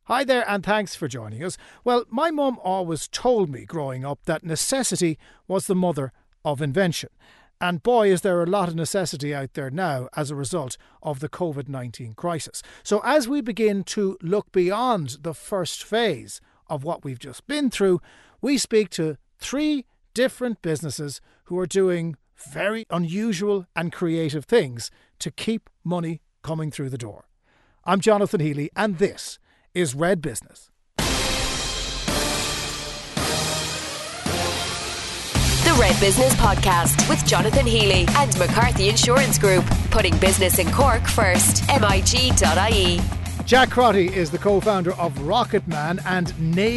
Hi there, and thanks for joining us. Well, my mum always told me growing up that necessity was the mother of invention. And boy, is there a lot of necessity out there now as a result of the COVID-19 crisis. So as we begin to look beyond the first phase of what we've just been through, we speak to three different businesses who are doing very unusual and creative things to keep money coming through the door. I'm Jonathan Healy, and this is Red Business. The Red Business Podcast with Jonathan Healy and McCarthy Insurance Group, putting business in Cork first. MIG.ie. Jack Crotty is the co-founder of Rocketman and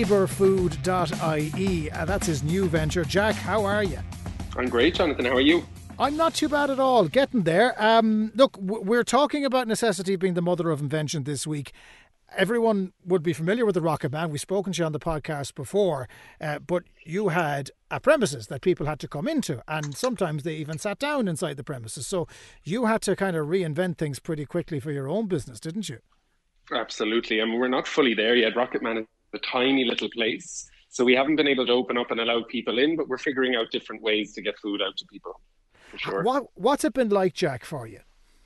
NeighbourFood.ie. That's his new venture. Jack, how are you? I'm great, Jonathan. How are you? I'm not too bad at all. Getting there. Look, we're talking about necessity being the mother of invention this week. Everyone would be familiar with the Rocketman. We've spoken to you on the podcast before, but you had a premises that people had to come into, and sometimes they even sat down inside the premises. So you had to kind of reinvent things pretty quickly for your own business, didn't you? Absolutely. I mean, we're not fully there yet. Rocketman is a tiny little place, so we haven't been able to open up and allow people in, but we're figuring out different ways to get food out to people, for sure. What's it been like, Jack, for you?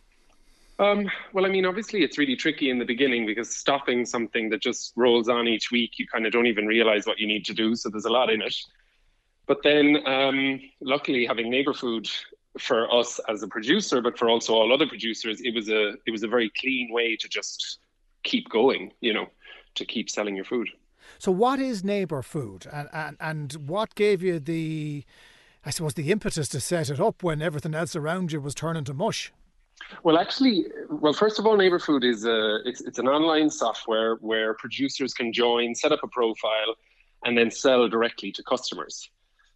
Well, I mean, obviously it's really tricky in the beginning because stopping something that just rolls on each week, you kind of don't even realize what you need to do. So there's a lot in it. But then luckily having Neighbour Food for us as a producer, but for also all other producers, it was a very clean way to just keep going, to keep selling your food. So what is Neighbour Food and what gave you the impetus to set it up when everything else around you was turning to mush? Well, actually, first of all, Neighbour Food is it's an online software where producers can join, set up a profile, and then sell directly to customers.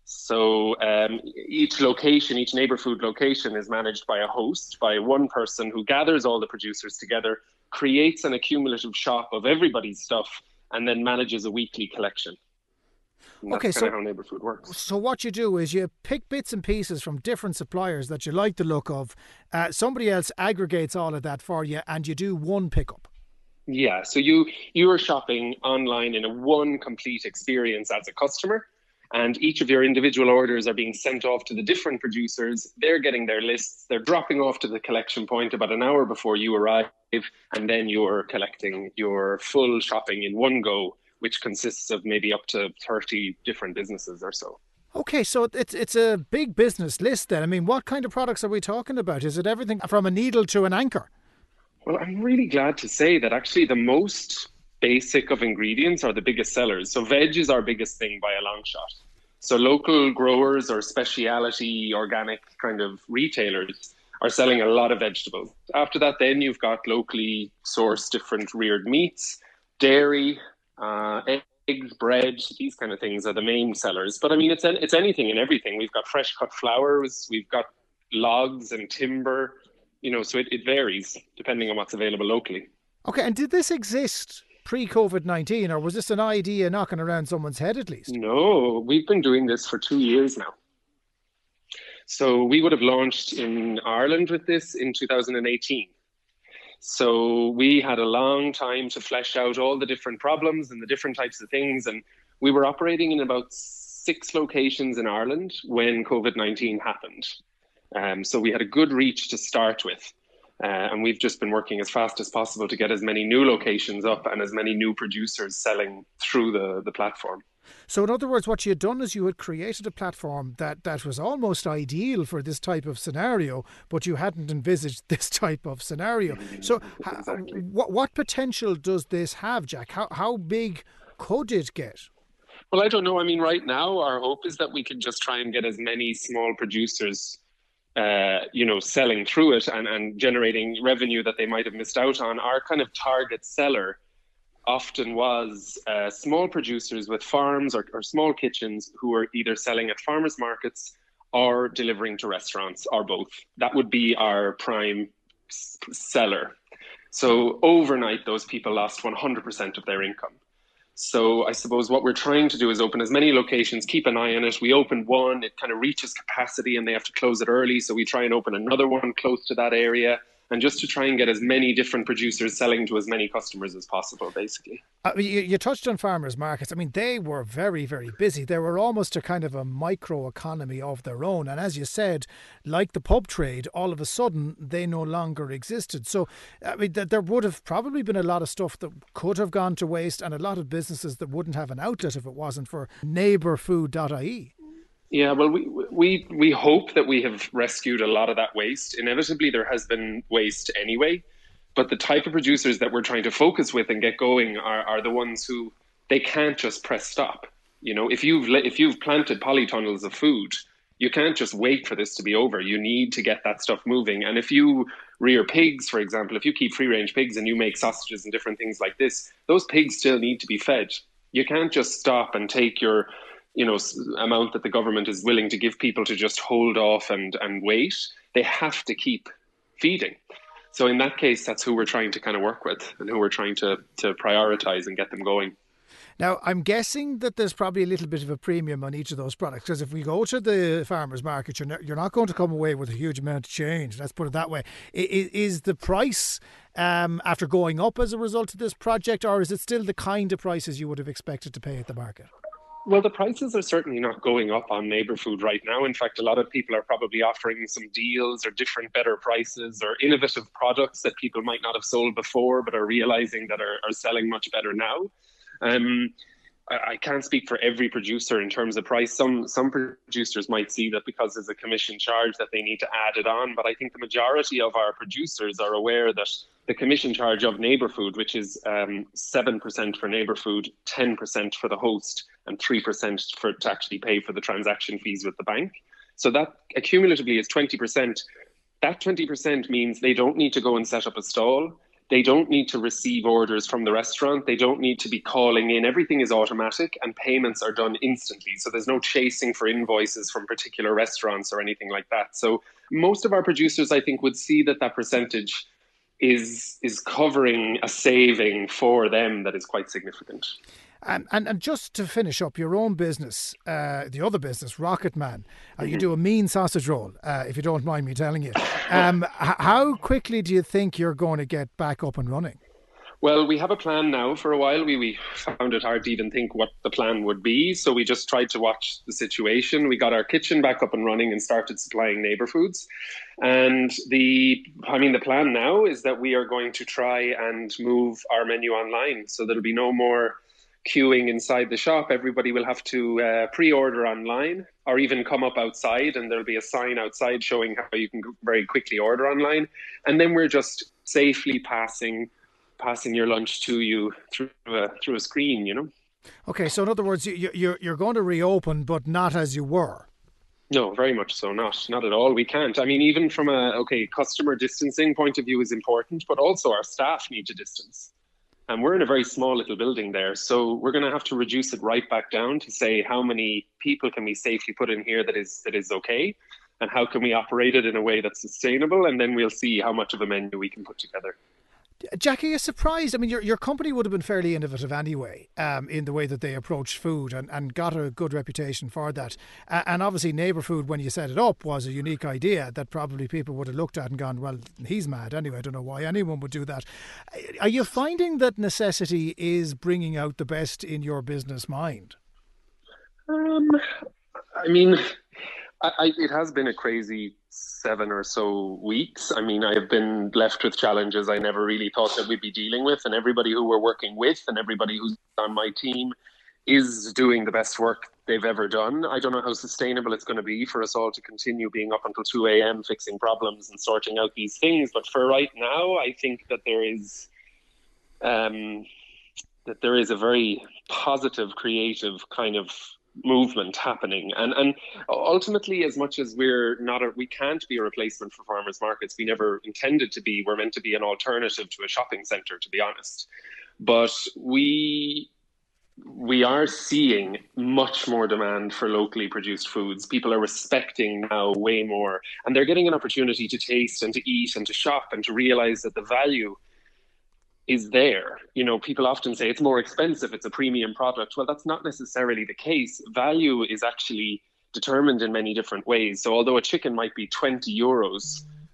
So each Neighbour Food location is managed by a host, by one person who gathers all the producers together, creates an accumulative shop of everybody's stuff, and then manages a weekly collection. And that's kind of how Neighbour Food works. So what you do is you pick bits and pieces from different suppliers that you like the look of. Somebody else aggregates all of that for you, and you do one pickup. Yeah, so you are shopping online in a one complete experience as a customer, and each of your individual orders are being sent off to the different producers. They're getting their lists. They're dropping off to the collection point about an hour before you arrive, and then you're collecting your full shopping in one go, which consists of maybe up to 30 different businesses or so. Okay, so it's a big business list then. I mean, what kind of products are we talking about? Is it everything from a needle to an anchor? Well, I'm really glad to say that actually the most basic of ingredients are the biggest sellers. So veg is our biggest thing by a long shot. So local growers or speciality organic kind of retailers are selling a lot of vegetables. After that, then you've got locally sourced different reared meats, dairy, eggs, bread, these kind of things are the main sellers. But I mean, it's anything and everything. We've got fresh cut flowers, we've got logs and timber, so it varies depending on what's available locally. Okay, and did this exist pre-COVID-19, or was this an idea knocking around someone's head at least? No, we've been doing this for 2 years now. So we would have launched in Ireland with this in 2018. So we had a long time to flesh out all the different problems and the different types of things. And we were operating in about 6 locations in Ireland when COVID-19 happened. So we had a good reach to start with. And we've just been working as fast as possible to get as many new locations up and as many new producers selling through the platform. So in other words, what you had done is you had created a platform that was almost ideal for this type of scenario, but you hadn't envisaged this type of scenario. So exactly. What potential does this have, Jack? How big could it get? Well, I don't know. I mean, right now, our hope is that we can just try and get as many small producers selling through it and generating revenue that they might have missed out on. Our kind of target seller often was small producers with farms or small kitchens who are either selling at farmers markets or delivering to restaurants or both. That would be our prime seller. So overnight, those people lost 100% of their income. So I suppose what we're trying to do is open as many locations, keep an eye on it. We open one, it kind of reaches capacity and they have to close it early. So we try and open another one close to that area. and just to try and get as many different producers selling to as many customers as possible, basically. You touched on farmers markets. I mean, they were very, very busy. They were almost a kind of a micro economy of their own. And as you said, like the pub trade, all of a sudden they no longer existed. So, I mean, there would have probably been a lot of stuff that could have gone to waste, and a lot of businesses that wouldn't have an outlet if it wasn't for neighbourfood.ie. Yeah, well, we hope that we have rescued a lot of that waste. Inevitably, there has been waste anyway, but the type of producers that we're trying to focus with and get going are the ones who they can't just press stop. You know, if you've planted polytunnels of food, you can't just wait for this to be over. You need to get that stuff moving. And if you rear pigs, for example, if you keep free-range pigs and you make sausages and different things like this, those pigs still need to be fed. You can't just stop and take your amount that the government is willing to give people to just hold off and wait. They have to keep feeding. So in that case, that's who we're trying to kind of work with and who we're trying to prioritize and get them going. Now, I'm guessing that there's probably a little bit of a premium on each of those products, because if we go to the farmers market, you're not going to come away with a huge amount of change. Let's put it that way. Is the price after going up as a result of this project, or is it still the kind of prices you would have expected to pay at the market? Well, the prices are certainly not going up on neighbour food right now. In fact, a lot of people are probably offering some deals or different better prices or innovative products that people might not have sold before but are realising that are selling much better now. I can't speak for every producer in terms of price. Some producers might see that because there's a commission charge that they need to add it on, but I think the majority of our producers are aware that the commission charge of neighbour food, which is 7% for neighbour food, 10% for the host, and 3% to actually pay for the transaction fees with the bank. So that accumulatively is 20%. That 20% means they don't need to go and set up a stall. They don't need to receive orders from the restaurant. They don't need to be calling in. Everything is automatic and payments are done instantly. So there's no chasing for invoices from particular restaurants or anything like that. So most of our producers, I think, would see that percentage is covering a saving for them that is quite significant. And just to finish up, your own business, the other business, Rocket Man, you do a mean sausage roll, if you don't mind me telling you. How quickly do you think you're going to get back up and running? Well, we have a plan now. For a while, we found it hard to even think what the plan would be. So we just tried to watch the situation. We got our kitchen back up and running and started supplying neighbour foods. And the plan now is that we are going to try and move our menu online. So there'll be no more queuing inside the shop. Everybody will have to pre-order online or even come up outside, and there'll be a sign outside showing how you can very quickly order online. And then we're just safely passing your lunch to you through a screen, you know. Okay, so in other words, you're going to reopen, but not as you were. No, very much so. Not at all. We can't. I mean, even from customer distancing point of view is important, but also our staff need to distance. And we're in a very small little building there. So we're going to have to reduce it right back down to say how many people can we safely put in here that is okay, and how can we operate it in a way that's sustainable, and then we'll see how much of a menu we can put together. Jackie, you're surprised. I mean, your company would have been fairly innovative anyway in the way that they approach food and got a good reputation for that. And obviously, neighbour food, when you set it up, was a unique idea that probably people would have looked at and gone, well, he's mad anyway. I don't know why anyone would do that. Are you finding that necessity is bringing out the best in your business mind? It has been a crazy 7 or so weeks. I mean, I have been left with challenges I never really thought that we'd be dealing with, and everybody who we're working with and everybody who's on my team is doing the best work they've ever done. I don't know how sustainable it's going to be for us all to continue being up until 2 a.m. fixing problems and sorting out these things. But for right now, I think that there is a very positive, creative kind of movement happening, and ultimately, as much as we can't be a replacement for farmers markets, we never intended to be. We're meant to be an alternative to a shopping centre, to be honest. But we are seeing much more demand for locally produced foods. People are respecting now way more, and they're getting an opportunity to taste and to eat and to shop and to realise that the value is there. You know, people often say it's more expensive, it's a premium product. Well, that's not necessarily the case. Value is actually determined in many different ways. So although a chicken might be 20 euros,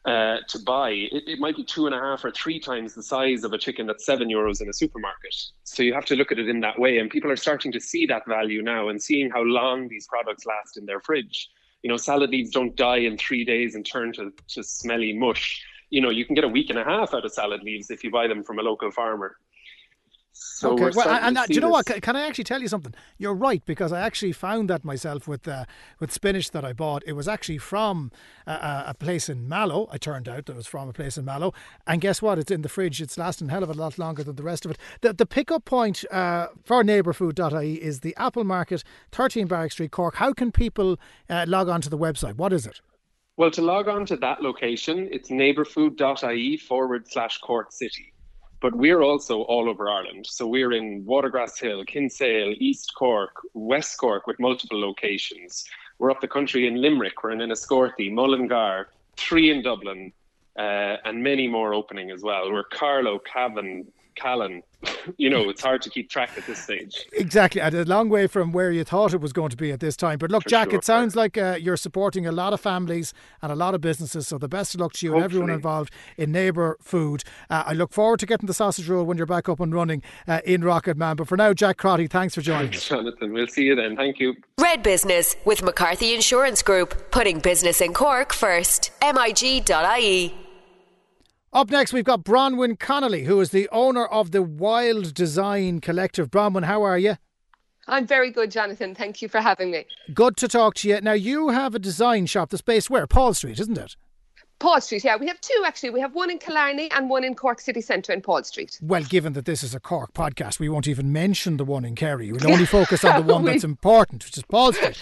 to buy, it might be 2.5 or 3 times the size of a chicken that's €7 in a supermarket. So you have to look at it in that way. And people are starting to see that value now and seeing how long these products last in their fridge. Salad leaves don't die in 3 days and turn to smelly mush. You can get a week and a half out of salad leaves if you buy them from a local farmer. So okay, well, and do you know what? this. Can I actually tell you something? You're right, because I actually found that myself with spinach that I bought. It was actually from a place in Mallow. It turned out that it was from a place in Mallow. And guess what? It's in the fridge. It's lasting a hell of a lot longer than the rest of it. The pickup point for neighbourfood.ie is the Apple Market, 13 Barrack Street, Cork. How can people log on to the website? What is it? Well, to log on to that location, it's neighbourfood.ie/Cork City. But we're also all over Ireland. So we're in Watergrass Hill, Kinsale, East Cork, West Cork with multiple locations. We're up the country in Limerick, we're in Enniscorthy, Mullingar, 3 in Dublin, and many more opening as well. We're Carlow, Cavan, Callan. It's hard to keep track at this stage. Exactly. And a long way from where you thought it was going to be at this time. But look, Jack, it sounds like you're supporting a lot of families and a lot of businesses. So the best of luck to you and everyone involved in Neighbour Food. I look forward to getting the sausage roll when you're back up and running in Rocket Man. But for now, Jack Crotty, thanks for joining us. Jonathan, we'll see you then. Thank you. Red Business with McCarthy Insurance Group. Putting business in Cork first. MIG.ie. Up next, we've got Bronwyn Connolly, who is the owner of the Wild Design Collective. Bronwyn, how are you? I'm very good, Jonathan. Thank you for having me. Good to talk to you. Now, you have a design shop that's based where? Paul Street, isn't it? Paul Street, yeah. We have 2, actually. We have one in Killarney and one in Cork City Centre in Paul Street. Well, given that this is a Cork podcast, we won't even mention the one in Kerry. We'll only focus on the one that's important, which is Paul Street.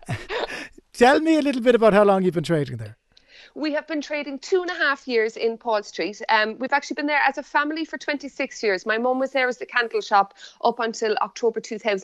Tell me a little bit about how long you've been trading there. We have been trading 2.5 years in Paul Street. We've actually been there as a family for 26 years. My mum was there as the candle shop up until October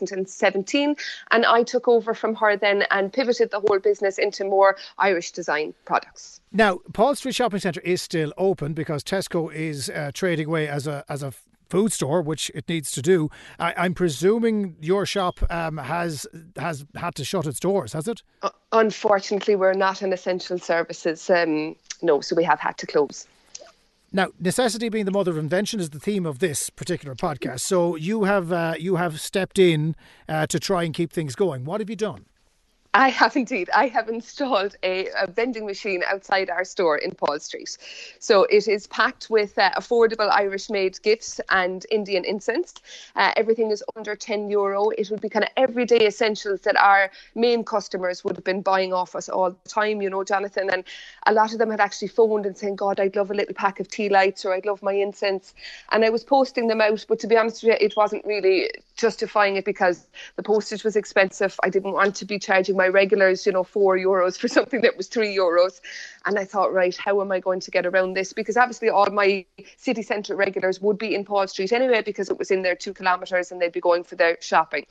2017. And I took over from her then and pivoted the whole business into more Irish design products. Now, Paul Street Shopping Centre is still open because Tesco is trading away as a food store, which it needs to do. I'm presuming your shop has had to shut its doors, has it? Unfortunately, we're not an essential services. No, so we have had to close. Now, necessity being the mother of invention is the theme of this particular podcast. So you have stepped in to try and keep things going. What have you done? I have indeed. I have installed a vending machine outside our store in Paul Street. So it is packed with affordable Irish-made gifts and Indian incense. Everything is under €10. It would be kind of everyday essentials that our main customers would have been buying off us all the time, Jonathan. And a lot of them had actually phoned and saying, God, I'd love a little pack of tea lights, or I'd love my incense. And I was posting them out, but to be honest with you, it wasn't really justifying it because the postage was expensive. I didn't want to be charging my regulars, €4 for something that was €3. And I thought, right, how am I going to get around this? Because obviously all my city centre regulars would be in Paul Street anyway, because it was in there 2 kilometres and they'd be going for their shopping.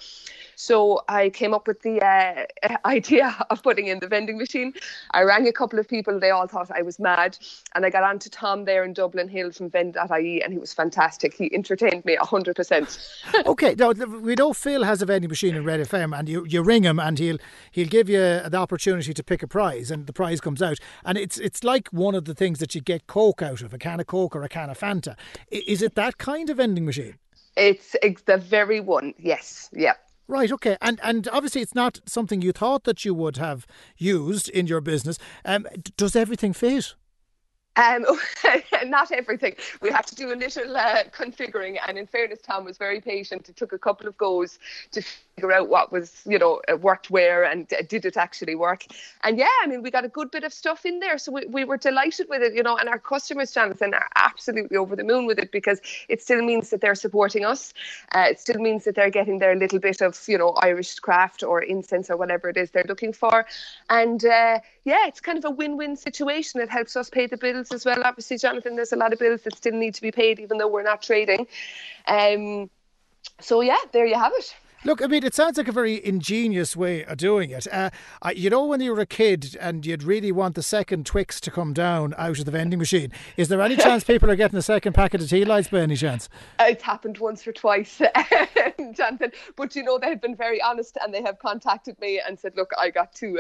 So I came up with the idea of putting in the vending machine. I rang a couple of people. They all thought I was mad. And I got on to Tom there in Dublin Hill from Vend.ie, and he was fantastic. He entertained me 100%. Okay, now we know Phil has a vending machine in Red FM, and you ring him and he'll give you the opportunity to pick a prize, and the prize comes out. And it's like one of the things that you get Coke out of, a can of Coke or a can of Fanta. Is it that kind of vending machine? It's the very one, yes, yeah. Right, okay. And obviously it's not something you thought that you would have used in your business. Does everything fit? Not everything. We had to do a little configuring, and in fairness, Tom was very patient. It took a couple of goes to figure out what was, worked where, and did it actually work. And yeah, I mean, we got a good bit of stuff in there, so we were delighted with it, and our customers, Jonathan, are absolutely over the moon with it, because it still means that they're supporting us. It still means that they're getting their little bit of, Irish craft or incense or whatever it is they're looking for. And yeah, it's kind of a win-win situation. It helps us pay the bills as well. Obviously, Jonathan, there's a lot of bills that still need to be paid even though we're not trading. So yeah, there you have it. Look, I mean, it sounds like a very ingenious way of doing it. You know, when you were a kid and you'd really want the second Twix to come down out of the vending machine, is there any chance people are getting a second packet of tea lights by any chance? It's happened once or twice, Jonathan. But you know, they've been very honest and they have contacted me and said, "Look, I got two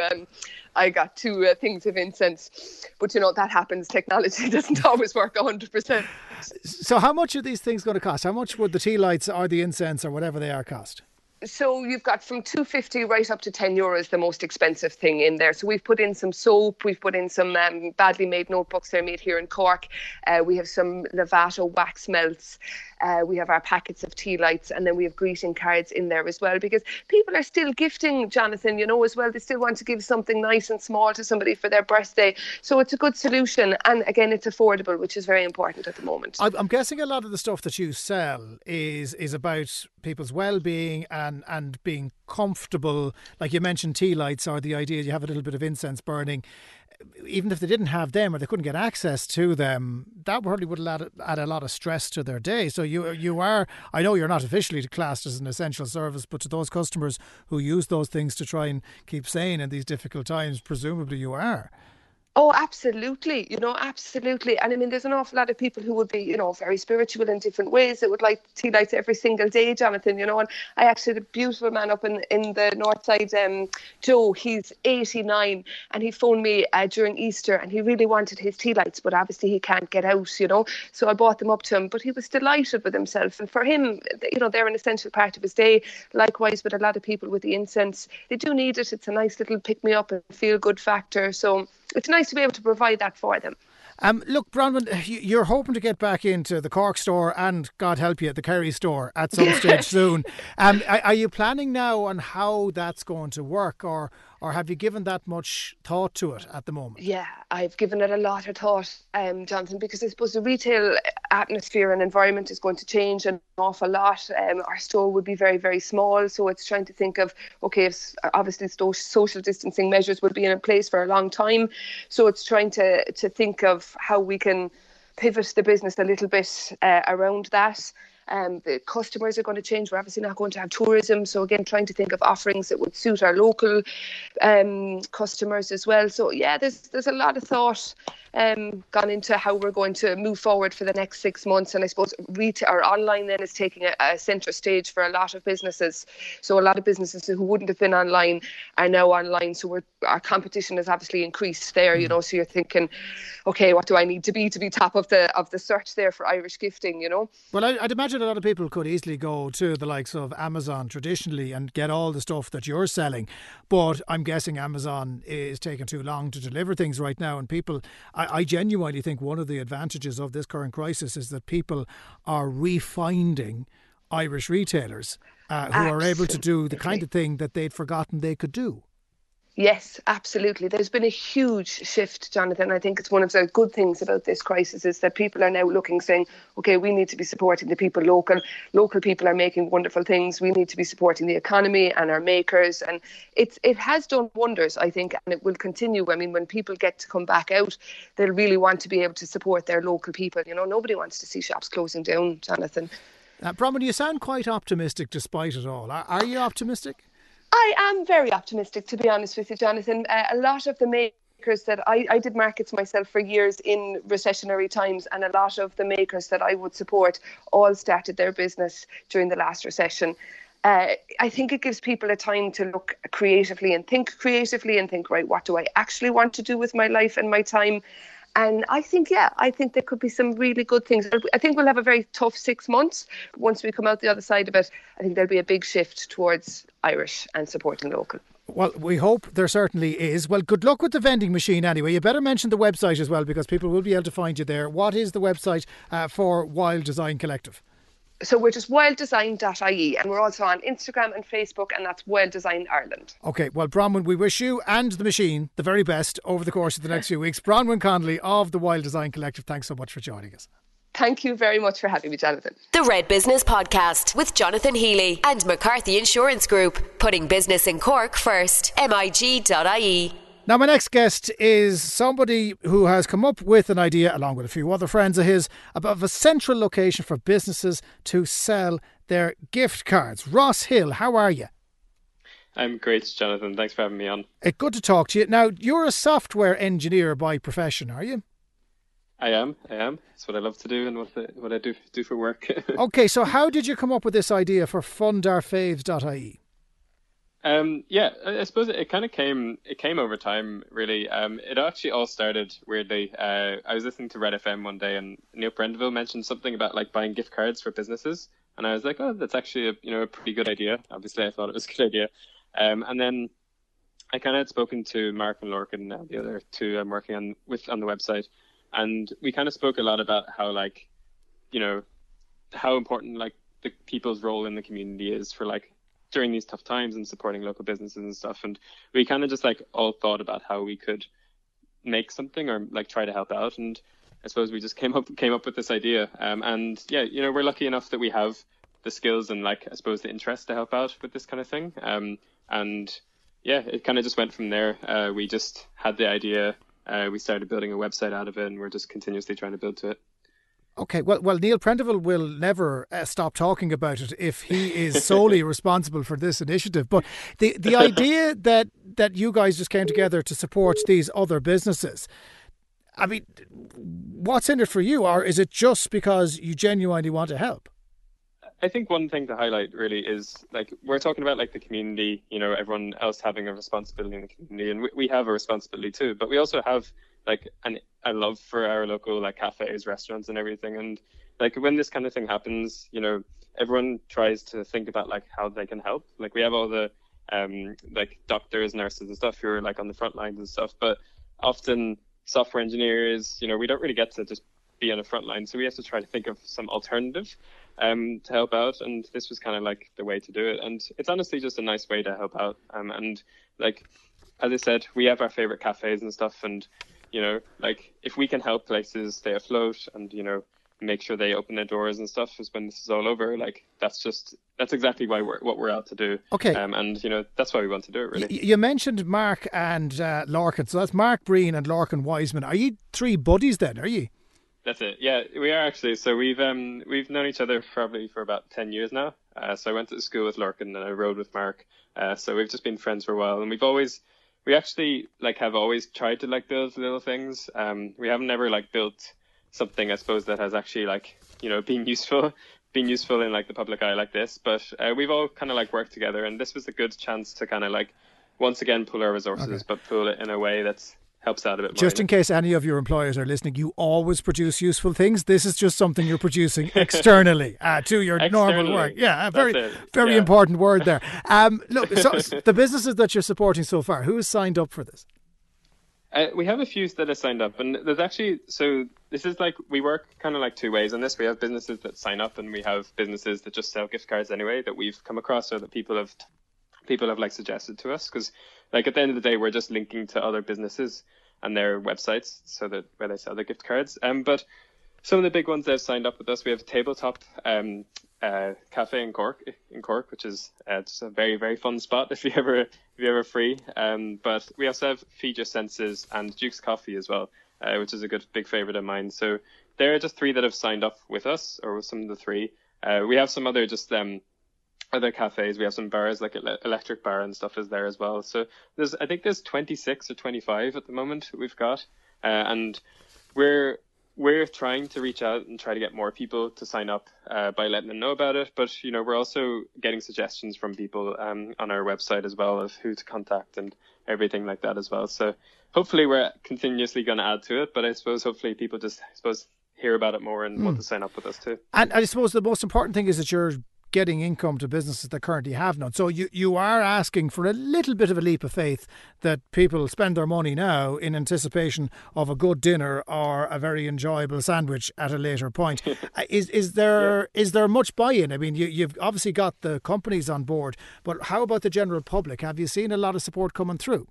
things of incense." But you know, that happens. Technology doesn't always work 100%. So, how much are these things going to cost? How much would the tea lights or the incense or whatever they are cost? So you've got from €2.50 right up to €10, the most expensive thing in there. So we've put in some soap, we've put in some badly made notebooks. They're made here in Cork. We have some Lovato wax melts. We have our packets of tea lights, and then we have greeting cards in there as well, because people are still gifting, Jonathan, you know, as well. They still want to give something nice and small to somebody for their birthday. So it's a good solution. And again, it's affordable, which is very important at the moment. I'm guessing a lot of the stuff that you sell is about people's well-being and being comfortable. Like you mentioned, tea lights, or the idea you have a little bit of incense burning. Even if they didn't have them or they couldn't get access to them, that probably would add a lot of stress to their day. So you are, I know you're not officially classed as an essential service, but to those customers who use those things to try and keep sane in these difficult times, presumably you are. Oh, absolutely. You know, absolutely. And I mean, there's an awful lot of people who would be, you know, very spiritual in different ways that would like tea lights every single day, Jonathan, you know. And I actually had a beautiful man up in the north side, Joe, he's 89, and he phoned me during Easter, and he really wanted his tea lights, but obviously he can't get out, you know. So I bought them up to him, but he was delighted with himself. And for him, you know, they're an essential part of his day. Likewise with a lot of people with the incense, they do need it. It's a nice little pick-me-up and feel-good factor. So it's nice to be able to provide that for them. Look, Bronwyn, you're hoping to get back into the Cork store and, God help you, the Kerry store at some stage soon. Are you planning now on how that's going to work, or have you given that much thought to it at the moment? Yeah, I've given it a lot of thought, Jonathan, because I suppose the retail atmosphere and environment is going to change an awful lot. Our store would be very, very small, so it's trying to think of, okay, obviously social distancing measures will be in place for a long time, so it's trying to think of how we can pivot the business a little bit around that. The customers are going to change. We're obviously not going to have tourism. So again, trying to think of offerings that would suit our local customers as well. So yeah, there's a lot of thought gone into how we're going to move forward for the next 6 months. And I suppose retail or online then is taking a centre stage for a lot of businesses. So a lot of businesses who wouldn't have been online are now online. So our competition has obviously increased there, you know. So you're thinking, okay, what do I need to be top of the search there for Irish gifting, you know? Well, I'd imagine a lot of people could easily go to the likes of Amazon traditionally and get all the stuff that you're selling. But I'm guessing Amazon is taking too long to deliver things right now. And people, I genuinely think one of the advantages of this current crisis is that people are refinding Irish retailers who are able to do the kind of thing that they'd forgotten they could do. Yes, absolutely. There's been a huge shift, Jonathan. I think it's one of the good things about this crisis is that people are now looking, saying, okay, we need to be supporting the people local. Local people are making wonderful things. We need to be supporting the economy and our makers. And it has done wonders, I think, and it will continue. I mean, when people get to come back out, they'll really want to be able to support their local people. You know, nobody wants to see shops closing down, Jonathan. Bronwyn, you sound quite optimistic despite it all. Are you optimistic? I am very optimistic, to be honest with you, Jonathan. A lot of the makers that I did markets myself for years in recessionary times, and a lot of the makers that I would support all started their business during the last recession. I think it gives people a time to look creatively and think, right, what do I actually want to do with my life and my time? And I think there could be some really good things. I think we'll have a very tough 6 months. Once we come out the other side of it, I think there'll be a big shift towards Irish and supporting local. Well, we hope there certainly is. Well, good luck with the vending machine anyway. You better mention the website as well, because people will be able to find you there. What is the website for Wild Design Collective? So we're just wilddesign.ie, and we're also on Instagram and Facebook, and that's Wild Design Ireland. OK, well, Bronwyn, we wish you and the machine the very best over the course of the next few weeks. Bronwyn Connolly of the Wild Design Collective, thanks so much for joining us. Thank you very much for having me, Jonathan. The Red Business Podcast with Jonathan Healy and McCarthy Insurance Group. Putting business in Cork first. MIG.ie. Now, my next guest is somebody who has come up with an idea, along with a few other friends of his, about a central location for businesses to sell their gift cards. Ross Hill, how are you? I'm great, Jonathan. Thanks for having me on. Good to talk to you. Now, you're a software engineer by profession, are you? I am. It's what I love to do and what I do for work. Okay, so how did you come up with this idea for fundourfaves.ie? I suppose it kind of came over time, really. It actually all started weirdly. I was listening to Red FM one day, and Neil Prendeville mentioned something about like buying gift cards for businesses, and I was like, oh, that's actually a pretty good idea. Obviously, I thought it was a good idea. And then I kind of had spoken to Mark and Lorcan, the other two I'm working on the website, and we kind of spoke a lot about how how important like the people's role in the community is for like during these tough times and supporting local businesses and stuff. And we kind of just like all thought about how we could make something or like try to help out. And I suppose we just came up with this idea. We're lucky enough that we have the skills and like I suppose the interest to help out with this kind of thing. It kind of just went from there. We just had the idea. We started building a website out of it, and we're just continuously trying to build to it. Okay, well, Neil Prendeville will never stop talking about it if he is solely responsible for this initiative. But the idea that you guys just came together to support these other businesses, I mean, what's in it for you? Or is it just because you genuinely want to help? I think one thing to highlight really is like we're talking about like the community, everyone else having a responsibility in the community, and we have a responsibility too. But we also have like a love for our local like cafes, restaurants, and everything. And like when this kind of thing happens, everyone tries to think about like how they can help. Like we have all the like doctors, nurses, and stuff who are like on the front lines and stuff. But often software engineers, we don't really get to just be on the front line, so we have to try to think of some alternative to help out, and this was kind of like the way to do it. And it's honestly just a nice way to help out, and like as I said, we have our favorite cafes and stuff, and like if we can help places stay afloat and make sure they open their doors and stuff is when this is all over, like that's exactly what we're out to do. Okay. And that's why we want to do it, really. You mentioned Mark and Lorcan, so that's Mark Breen and Lorcan Wiseman. Are you three buddies then, are you? That's it. Yeah, we are actually. So we've known each other probably for about 10 years now. So I went to school with Lorcan and I rode with Mark. So we've just been friends for a while, and we actually like have always tried to like build little things. We haven't ever like built something, I suppose, that has actually like been useful in like the public eye like this. But we've all kind of like worked together, and this was a good chance to kind of like once again pull our resources, okay, but pull it in a way that's helps out a bit more. Just in case any of your employers are listening, you always produce useful things. This is just something you're producing externally to your normal work. Yeah, very important word there. Look, so the businesses that you're supporting so far, who has signed up for this? We have a few that have signed up, and there's actually, so this is like, we work kind of like two ways on this. We have businesses that sign up, and we have businesses that just sell gift cards anyway that we've come across or that people have like suggested to us, because like at the end of the day we're just linking to other businesses and their websites so that where they sell their gift cards. But some of the big ones that have signed up with us, we have Tabletop Cafe in Cork, which is just a very, very fun spot if you're ever free. But we also have Feed Your Senses and Duke's Coffee as well, which is a big favorite of mine. So there are just three that have signed up with us, or some of the three. We have some other other cafes. We have some bars like Electric Bar and stuff is there as well. So I think there's 26 or 25 at the moment we've got, and we're trying to reach out and try to get more people to sign up by letting them know about it. But we're also getting suggestions from people on our website as well of who to contact and everything like that as well. So hopefully we're continuously going to add to it. But I suppose hopefully people just hear about it more and want to sign up with us too. And I suppose the most important thing is that you're getting income to businesses that currently have none. So you are asking for a little bit of a leap of faith that people spend their money now in anticipation of a good dinner or a very enjoyable sandwich at a later point. Is there much buy-in? I mean, you've obviously got the companies on board, but how about the general public? Have you seen a lot of support coming through?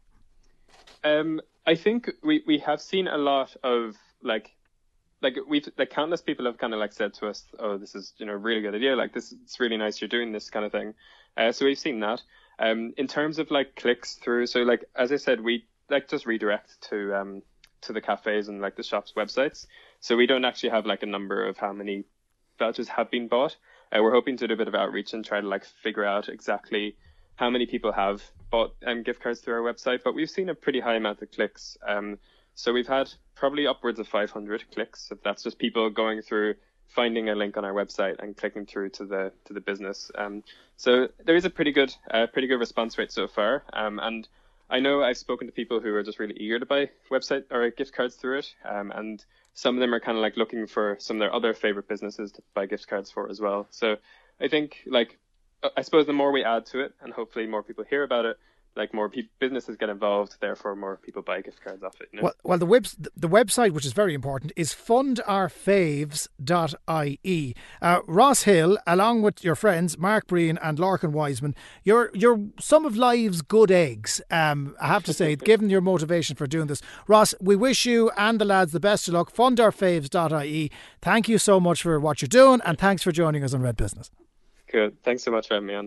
I think we have seen a lot of like countless people have kind of like said to us, oh, this is a really good idea, like this, it's really nice you're doing this kind of thing. So we've seen that. In terms of like clicks through, so like as I said, we like just redirect to the cafes and like the shops websites, so we don't actually have like a number of how many vouchers have been bought. we're hoping to do a bit of outreach and try to like figure out exactly how many people have bought gift cards through our website. But we've seen a pretty high amount of clicks. So we've had probably upwards of 500 clicks. So that's just people going through, finding a link on our website and clicking through to the business. So there is a pretty good response rate so far. And I know I've spoken to people who are just really eager to buy website or gift cards through it. And some of them are kind of like looking for some of their other favorite businesses to buy gift cards for as well. So I think I suppose the more we add to it and hopefully more people hear about it, like more businesses get involved, therefore more people buy gift cards off it. You know? Well, the website, which is very important, is fundourfaves.ie. Ross Hill, along with your friends Mark Breen and Lorcan Wiseman, you're some of life's good eggs. I have to say, given your motivation for doing this, Ross, we wish you and the lads the best of luck. Fundourfaves.ie. Thank you so much for what you're doing, and thanks for joining us on Red Business. Good. Thanks so much for having me on.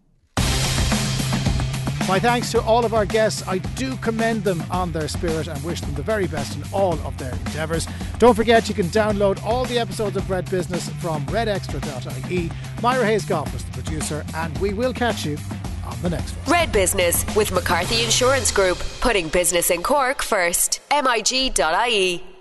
My thanks to all of our guests. I do commend them on their spirit and wish them the very best in all of their endeavours. Don't forget, you can download all the episodes of Red Business from redextra.ie. Myra Hayes-Goff was the producer, and we will catch you on the next one. Red Business with McCarthy Insurance Group, putting business in Cork first. MIG.ie.